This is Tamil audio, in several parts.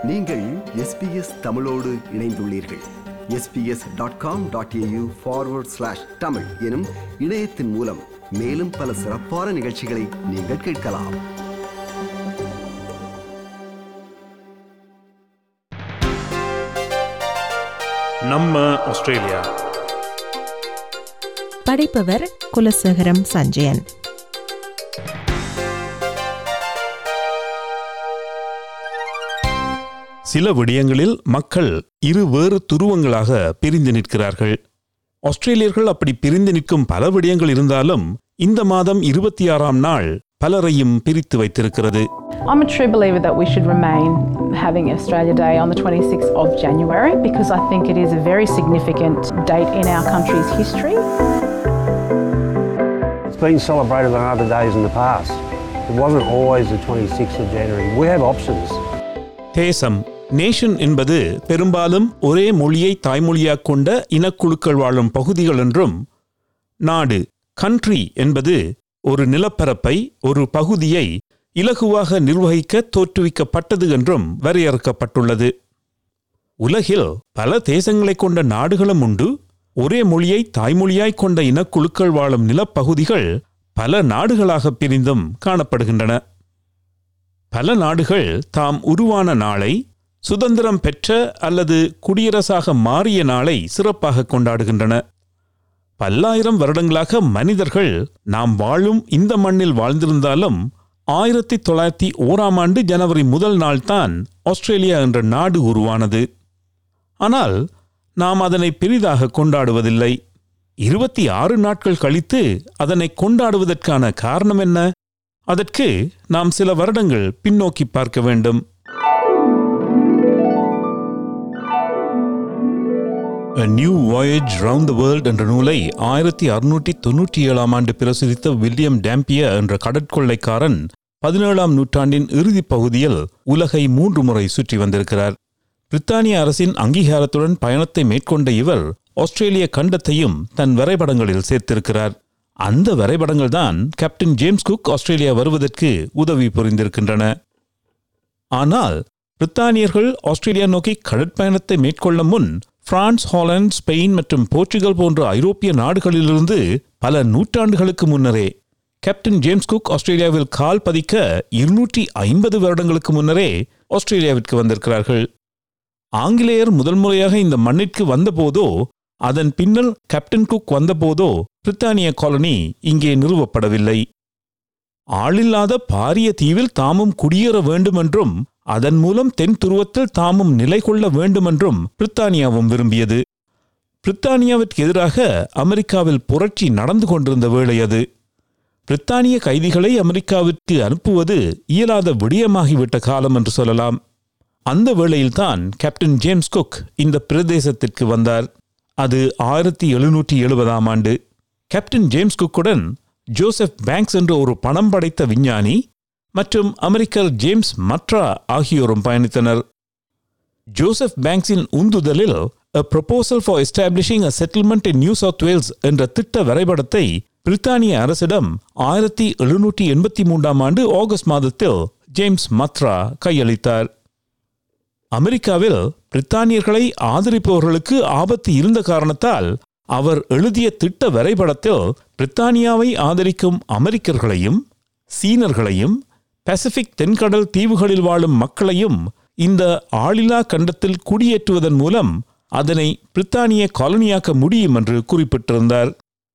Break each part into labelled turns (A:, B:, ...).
A: நீங்கள் SBS தமிழோடு இணைந்துள்ளீர்கள். sbs.com.au/tamil எனும் இணையத்தின் மூலம் மேலும் பல சிறப்பான நிகழ்ச்சிகளை நீங்கள் கேட்கலாம்.
B: நம்ம ஆஸ்திரேலியா.
C: படைப்பவர் குலசேகரம் சஞ்சயன்.
B: சில விடயங்களில் மக்கள் இரு வேறு துருவங்களாக பிரிந்து நிற்கிறார்கள். ஆஸ்திரேலியர்கள் அப்படி பிரிந்து நிற்கும் பல விடயங்கள் இருந்தாலும் இந்த மாதம் 26ஆம் நாள் பலரையும் பிரித்து வைத்திருக்கிறது.
D: I'm a true believer that we should remain having Australia Day on the 26th of January because I think it is a very significant date in our country's history.
E: It's been celebrated on other days in the past. It wasn't always the 26th of January. We have options.
B: தேசம், நேஷன் என்பது பெரும்பாலும் ஒரே மொழியை தாய்மொழியாக கொண்ட இனக்குழுக்கள் வாழும் பகுதிகள் என்றும், நாடு, கண்ட்ரி என்பது ஒரு நிலப்பரப்பை, ஒரு பகுதியை இலகுவாக நிர்வகிக்க தோற்றுவிக்கப்பட்டது என்றும் வரையறுக்கப்பட்டுள்ளது. உலகில் பல தேசங்களை கொண்ட நாடுகளும் உண்டு. ஒரே மொழியை தாய்மொழியாய் கொண்ட இனக்குழுக்கள் வாழும் நிலப்பகுதிகள் பல நாடுகளாக பிரிந்தும் காணப்படுகின்றன. பல நாடுகள் தாம் உருவான நாளை, சுதந்திரம் பெற்ற அல்லது குடியரசாக மாறிய நாளை சிறப்பாக கொண்டாடுகின்றன. பல்லாயிரம் வருடங்களாக மனிதர்கள் நாம் வாழும் இந்த மண்ணில் வாழ்ந்திருந்தாலும் 1901ஆம் ஆண்டு ஜனவரி 1 நாள்தான் ஆஸ்திரேலியா என்ற நாடு உருவானது. ஆனால் நாம் அதனை பெரிதாக கொண்டாடுவதில்லை. 26 நாட்கள் கழித்து அதனை கொண்டாடுவதற்கான காரணம் என்ன? அதற்கு நாம் சில வருடங்கள் பின்னோக்கி பார்க்க வேண்டும். A New Voyage Round the World என்ற நூலை 1697ஆம் ஆண்டு பிரசுரித்த வில்லியம் டேம்பியர் என்ற கடற்கொள்ளைக்காரன் 17ஆம் நூற்றாண்டின் இறுதிப் பகுதியில் உலகை 3 முறை சுற்றி வந்திருக்கிறார். பிரித்தானிய அரசின் அங்கீகாரத்துடன் பயணத்தை மேற்கொண்ட இவர் ஆஸ்திரேலிய கண்டத்தையும் தன் வரைபடங்களில் சேர்த்திருக்கிறார். அந்த வரைபடங்கள் தான் கேப்டன் ஜேம்ஸ் குக் ஆஸ்திரேலியா வருவதற்கு உதவி புரிந்திருக்கின்றன. ஆனால் பிரித்தானியர்கள் ஆஸ்திரேலியா நோக்கி கடற்பயணத்தை மேற்கொள்ள முன் பிரான்ஸ், ஹாலந்து, ஸ்பெயின் மற்றும் போர்ச்சுகல் போன்ற ஐரோப்பிய நாடுகளிலிருந்து பல நூற்றாண்டுகளுக்கு முன்னரே கேப்டன் ஜேம்ஸ் குக் ஆஸ்திரேலியாவில் கால் பதிக்க 250 வருடங்களுக்கு முன்னரே ஆஸ்திரேலியாவிற்கு வந்திருக்கிறார்கள். ஆங்கிலேயர் முதல் முறையாக இந்த மண்ணிற்கு வந்தபோதோ, அதன் பின்னர் கேப்டன் குக் வந்தபோதோ பிரித்தானிய காலனி இங்கே நிறுவப்படவில்லை. ஆளில்லாத பாரிய தீவில் தாமும் குடியேற வேண்டுமென்றும், அதன் மூலம் தென் துருவத்தில் தாமும் நிலை கொள்ள வேண்டுமென்றும் பிரித்தானியாவும் விரும்பியது. பிரித்தானியாவிற்கு எதிராக அமெரிக்காவில் புரட்சி நடந்து கொண்டிருந்த வேளை அது. பிரித்தானிய கைதிகளை அமெரிக்காவிற்கு அனுப்புவது இயலாத விடயமாகிவிட்ட காலம் என்று சொல்லலாம். அந்த வேளையில்தான் கேப்டன் ஜேம்ஸ் குக் இந்த பிரதேசத்திற்கு வந்தார். அது 1770ஆம் ஆண்டு. கேப்டன் ஜேம்ஸ் குக்குடன் ஜோசப் பேங்க்ஸ் என்ற ஒரு பணம் படைத்த விஞ்ஞானி மற்றும் அமெரிக்கர் ஜேம்ஸ் மட்ரா ஆகியோரும் பயணித்தனர். ஜோசப் பேங்க்ஸின் உந்துதலில் A Proposal for Establishing a Settlement in New South Wales என்ற திட்ட வரைபடத்தை பிரித்தானிய அரசிடம் 1783ஆம் ஆண்டு ஆகஸ்ட் மாதத்தில் ஜேம்ஸ் மட்ரா கையளித்தார். அமெரிக்காவில் பிரித்தானியர்களை ஆதரிப்பவர்களுக்கு ஆபத்து இருந்த காரணத்தால் அவர் எழுதிய திட்ட வரைபடத்தில் பிரித்தானியாவை ஆதரிக்கும் அமெரிக்கர்களையும், சீனர்களையும், பசிபிக் தென்கடல் தீவுகளில் வாழும் மக்களையும் இந்த ஆளில்லா கண்டத்தில் குடியேற்றுவதன் மூலம் அதனை பிரித்தானிய காலனியாக்க முடியும் என்று குறிப்பிட்டிருந்தார்.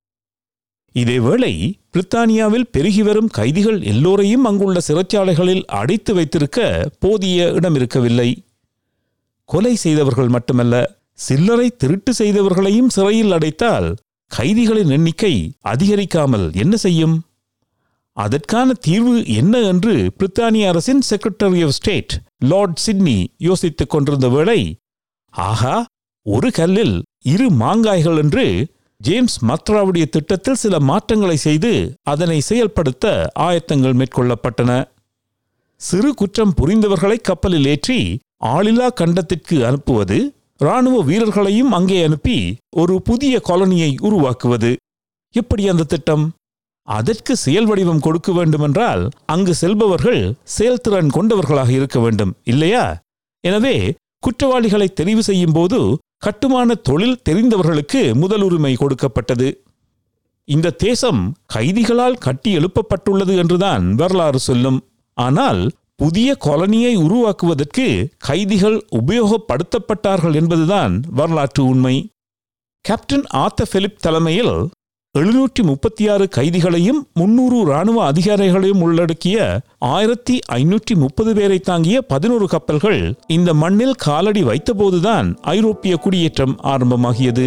B: இதேவேளை பிரித்தானியாவில் பெருகி வரும் கைதிகள் எல்லோரையும் அங்குள்ள சிறைச்சாலைகளில் அடைத்து வைத்திருக்க போதிய இடம் இருக்கவில்லை. கொலை செய்தவர்கள் மட்டுமல்ல, சில்லறை திருட்டு செய்தவர்களையும் சிறையில் அடைத்தால் கைதிகளின் எண்ணிக்கை அதிகரிக்காமல் என்ன செய்யும்? அதற்கான தீர்வு என்ன என்று பிரித்தானிய அரசின் secretary of state lord Sydney யோசித்துக் கொண்டிருந்த வேளை, ஆகா, ஒரு கல்லில் 2 மாங்காய்கள் என்று ஜேம்ஸ் மட்ராவுடைய திட்டத்தில் சில மாற்றங்களை செய்து அதனை செயல்படுத்த ஆயத்தங்கள் மேற்கொள்ளப்பட்டன. சிறு குற்றம் புரிந்தவர்களை கப்பலில் ஏற்றி ஆளில்லா கண்டத்திற்கு அனுப்புவது, இராணுவ வீரர்களையும் அங்கே அனுப்பி ஒரு புதிய காலனியை உருவாக்குவது. எப்படி அந்த திட்டம்? அதற்கு செயல் வடிவம் கொடுக்க வேண்டுமென்றால் அங்கு செல்பவர்கள் செயல்திறன் கொண்டவர்களாக இருக்க வேண்டும், இல்லையா? எனவே குற்றவாளிகளை தெரிவு செய்யும் போது கட்டுமான தொழில் தெரிந்தவர்களுக்கு முதலுரிமை கொடுக்கப்பட்டது. இந்த தேசம் கைதிகளால் கட்டி எழுப்பப்பட்டுள்ளது என்றுதான் வரலாறு சொல்லும். ஆனால் புதிய காலனியை உருவாக்குவதற்கு கைதிகள் உபயோகப்படுத்தப்பட்டார்கள் என்பதுதான் வரலாற்று உண்மை. கேப்டன் ஆர்தர் பிலிப் தலைமையில் 736 கைதிகளையும் 300 இராணுவ அதிகாரிகளையும் உள்ளடக்கிய 1530 பேரை தாங்கிய 11 கப்பல்கள் இந்த மண்ணில் காலடி வைத்தபோதுதான் ஐரோப்பிய குடியேற்றம் ஆரம்பமாகியது.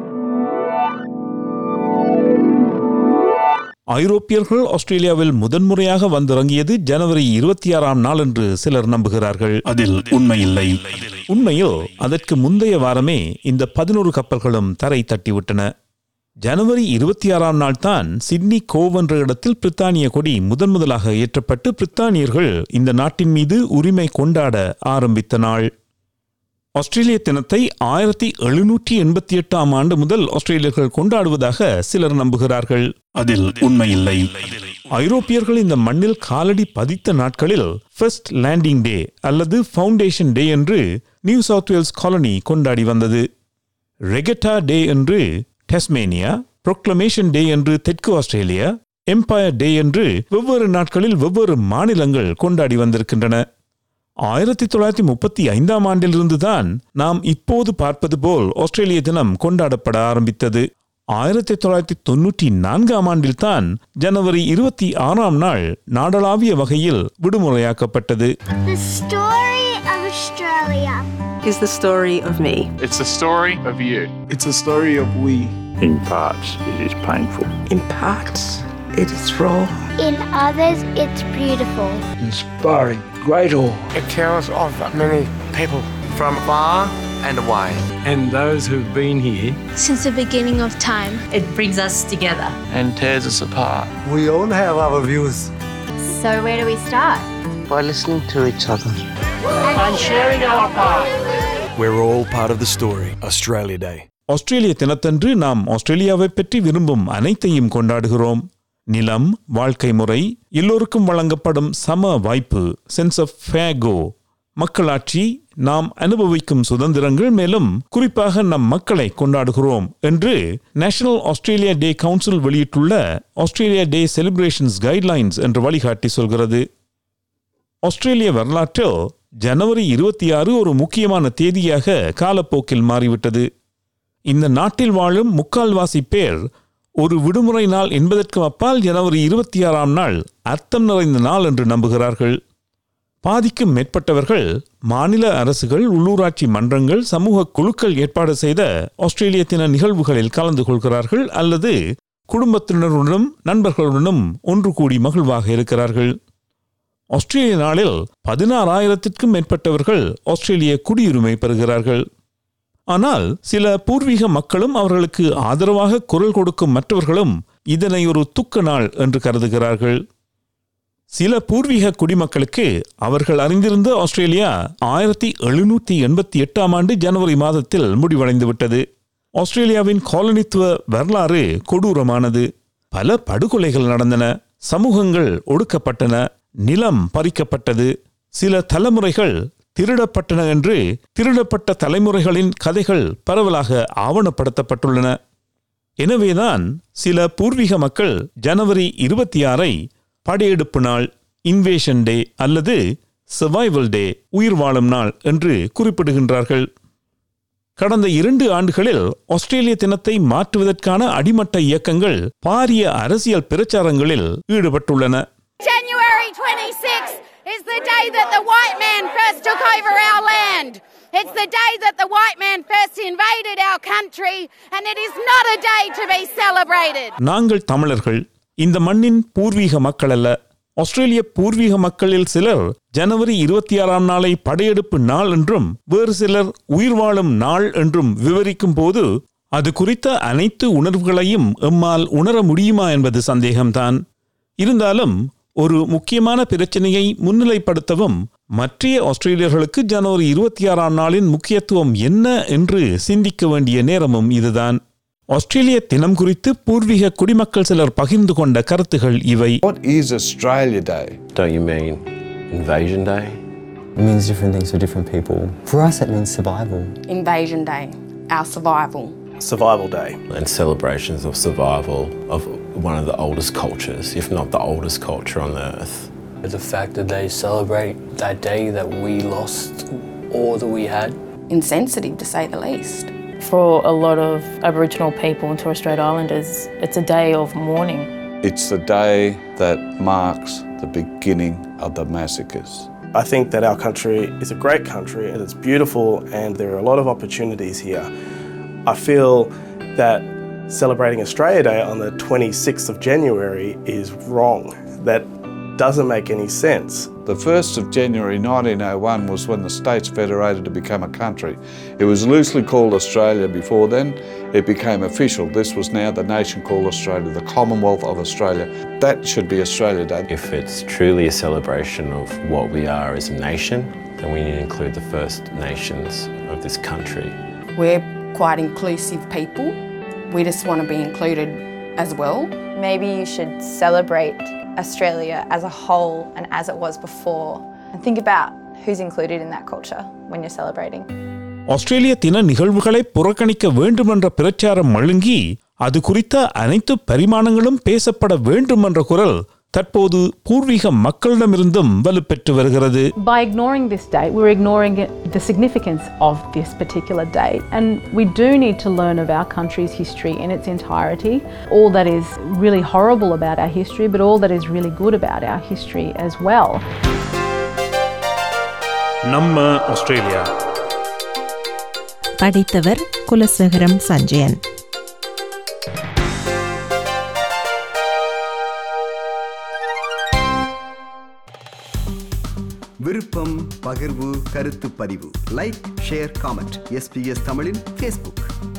B: ஐரோப்பியர்கள் ஆஸ்திரேலியாவில் முதன்முறையாக வந்திறங்கியது ஜனவரி 26ஆம் நாள் என்று சிலர் நம்புகிறார்கள். அதில் உண்மையில்லை. உண்மையில் அதற்கு முந்தைய வாரமே இந்த 11 கப்பல்களும் தரை தட்டிவிட்டன. ஜனவரி 26ஆம் நாள் தான் சிட்னி கோவ் என்ற இடத்தில் பிரித்தானிய கொடி முதன்முதலாக ஏற்றப்பட்டு பிரித்தானியர்கள் இந்த நாட்டின் மீது உரிமை கொண்டாட ஆரம்பித்த நாள். ஆஸ்திரேலிய தினத்தை 1788ஆம் ஆண்டு முதல் ஆஸ்திரேலியர்கள் கொண்டாடுவதாக சிலர் நம்புகிறார்கள். அதில் உண்மையில்லை. ஐரோப்பியர்கள் இந்த மண்ணில் காலடி பதித்த நாட்களில் ஃபர்ஸ்ட் லேண்டிங் டே அல்லது ஃபவுண்டேஷன் டே என்று நியூ சவுத் வேல்ஸ் காலனி கொண்டாடி வந்தது. ரெகட்டா டே என்று டெஸ்மேனியா, ப்ரொக்ளமேஷன் டே என்று தெற்கு ஆஸ்திரேலியா, எம்பயர் டே என்று வெவ்வேறு நாட்களில் வெவ்வேறு மாநிலங்கள் கொண்டாடி வந்திருக்கின்றன. 1935ஆம் ஆண்டிலிருந்துதான் நாம் இப்போது பார்ப்பது போல் ஆஸ்திரேலிய தினம் கொண்டாடப்பட ஆரம்பித்தது. 1994ஆம் ஆண்டில்தான் ஜனவரி 26ஆம் நாள் நாடளாவிய வகையில் விடுமுறையாக்கப்பட்டது.
F: The story of Australia
G: is the story of me.
H: It's the story of you.
I: It's the story of we.
J: In parts, it is painful.
G: In parts, it is raw.
F: In others, it's beautiful.
I: Inspiring, great awe.
K: It tells of many people from far and away.
I: And those who've been here
F: Since the beginning of time.
L: It brings us together
K: And tears us apart.
E: We all have our views.
F: So where do we start?
K: By listening to each other.
F: And sharing our part.
I: we're all part of the story. Australia Day.
B: ஆஸ்திரேலிய தினத்தன்று நாம் ஆஸ்திரேலியாவை பற்றி விரும்பும் அனைத்தையும் கொண்டாடுகிறோம். நிலம், வாழ்க்கை முறை, எல்லோருக்கும் வழங்கப்படும் சம வாய்ப்பு, சென்ஸ் ஆஃப் ஃபேர் கோ, மக்களாட்சி, நாம் அனுபவிக்கும் சுதந்திரங்கள், மேலும் குறிப்பாக நம் மக்களை கொண்டாடுகிறோம் என்று நேஷனல் ஆஸ்திரேலியா டே கவுன்சில் வெளியிட்டுள்ள ஆஸ்திரேலியா டே செலிப்ரேஷன்ஸ் கைட்லைன்ஸ் என்று வழிகாட்டி சொல்கிறது. ஆஸ்திரேலிய வரலாற்றில் ஜனவரி 26 ஒரு முக்கியமான தேதியாக காலப்போக்கில் மாறிவிட்டது. இந்த நாட்டில் வாழும் முக்கால்வாசி பேர் ஒரு விடுமுறை நாள் என்பதற்கு அப்பால் ஜனவரி 26ஆம் நாள் அர்த்தம் நிறைந்த நாள் என்று நம்புகிறார்கள். பாதிக்கும் மேற்பட்டவர்கள் மாநில அரசுகள், உள்ளூராட்சி மன்றங்கள், சமூக குழுக்கள் ஏற்பாடு செய்த ஆஸ்திரேலிய தின நிகழ்வுகளில் கலந்து கொள்கிறார்கள் அல்லது குடும்பத்தினருடனும் நண்பர்களுடனும் ஒன்று கூடி மகிழ்வாக இருக்கிறார்கள். ஆஸ்திரேலிய நாளில் 16,000க்கும் மேற்பட்டவர்கள் ஆஸ்திரேலிய குடியுரிமை பெறுகிறார்கள். ஆனால் சில பூர்வீக மக்களும் அவர்களுக்கு ஆதரவாக குரல் கொடுக்கும் மற்றவர்களும் இதனை ஒரு துக்க நாள் என்று கருதுகிறார்கள். சில பூர்வீக குடிமக்களுக்கு அவர்கள் அறிந்திருந்த ஆஸ்திரேலியா 1788ஆம் ஆண்டு ஜனவரி மாதத்தில் முடிவடைந்துவிட்டது. ஆஸ்திரேலியாவின் காலனித்துவ வரலாறு கொடூரமானது. பல படுகொலைகள் நடந்தன, சமூகங்கள் ஒடுக்கப்பட்டன, நிலம் பறிக்கப்பட்டது, சில தலைமுறைகள் திருடப்பட்டன என்று திருடப்பட்ட தலைமுறைகளின் கதைகள் பரவலாக ஆவணப்படுத்தப்பட்டுள்ளன. எனவேதான் சில பூர்வீக மக்கள் ஜனவரி 26ஐ படையெடுப்பு நாள், இன்வேஷன் டே அல்லது சர்வைவல் டே, உயிர் வாழும் நாள் என்று குறிப்பிடுகின்றார்கள். கடந்த 2 ஆண்டுகளில் ஆஸ்திரேலிய தினத்தை மாற்றுவதற்கான அடிமட்ட இயக்கங்கள் பாரிய அரசியல் பிரச்சாரங்களில் ஈடுபட்டுள்ளன.
M: January 26th is the day that the white man first took over our land. It's the day that the white man first invaded our country, and it is not a day to be celebrated.
B: நாங்கள் தமிழர்கள், இந்த மண்ணின் பூர்வீக மக்கள் அல்ல. ஆஸ்திரேலிய பூர்வீக மக்களில் சிலர் ஜனவரி 26ஆம் நாளை படையெடுப்பு நாள் என்றும் வேறு சிலர் உயிர் வாழும் நாள் என்றும் விவரிக்கும் போது அது குறித்த அனைத்து உணர்வுகளையும் எம்மால் உணர முடியுமா என்பது சந்தேகம்தான். இருந்தாலும் ஒரு முக்கியமான பிரச்சனையை முன்னிலைப்படுத்தவும் மற்ற ஆஸ்திரேலியர்களுக்கு ஜனவரி 26ஆம் நாளின் முக்கியத்துவம் என்ன என்று சிந்திக்க வேண்டிய நேரமும் இதுதான். ஆஸ்திரேலிய தினம் குறித்து பூர்வீக குடிமக்கள் சிலர் பகிர்ந்து கொண்ட கருத்துகள் இவை.
N: What is Australia Day?
E: Don't you mean Invasion Day?
L: It means different things for different people. For us, it means survival.
N: Invasion Day, our survival.
O: Survival Day.
P: And celebrations of survival of one of the oldest cultures, if not the oldest culture on the earth.
Q: The fact that they celebrate that day that we lost all that we had.
N: Insensitive, to say the least.
R: For a lot of Aboriginal people and Torres Strait Islanders, it's a day of mourning.
S: It's the day that marks the beginning of the massacres.
O: I think that our country is a great country and it's beautiful and there are a lot of opportunities here. I feel that celebrating Australia Day on the 26th of January is wrong. That doesn't make any sense.
S: The 1st of January 1901 was when the states federated to become a country. It was loosely called Australia before then. It became official. This was now the nation called Australia, the Commonwealth of Australia. That should be Australia Day.
P: If it's truly a celebration of what we are as a nation, then we need to include the First Nations of this country.
N: We're quite inclusive people. We just want to be included as well.
T: Maybe you should celebrate Australia as a whole and as it was before, and think about who's included in that culture when you're celebrating.
B: ஆஸ்திரேலிய தின நிகழ்வுகளை புறக்கணிக்க வேண்டும் என்ற பிரச்சாரம் மழுங்கி அது குறித்த அனைத்து பரிமாணங்களும் பேசப்பட வேண்டும் என்ற குரல் தற்போது பூர்வீக மக்களிடமிருந்தும் வலுப்பெற்று வருகிறது.
D: By ignoring this date, we're ignoring the significance of this particular date, and we do need to learn of our country's history in its entirety, all that is really horrible about our history, but all that is really good about our history as well.
B: நம்ம ஆஸ்திரேலியா.
C: படித்தவர் குலசேகரம் சஞ்சயன்.
A: விருப்பம், பகிர்வு, கருத்து பதிவு. Like, share, comment. SBS தமிழின் Facebook.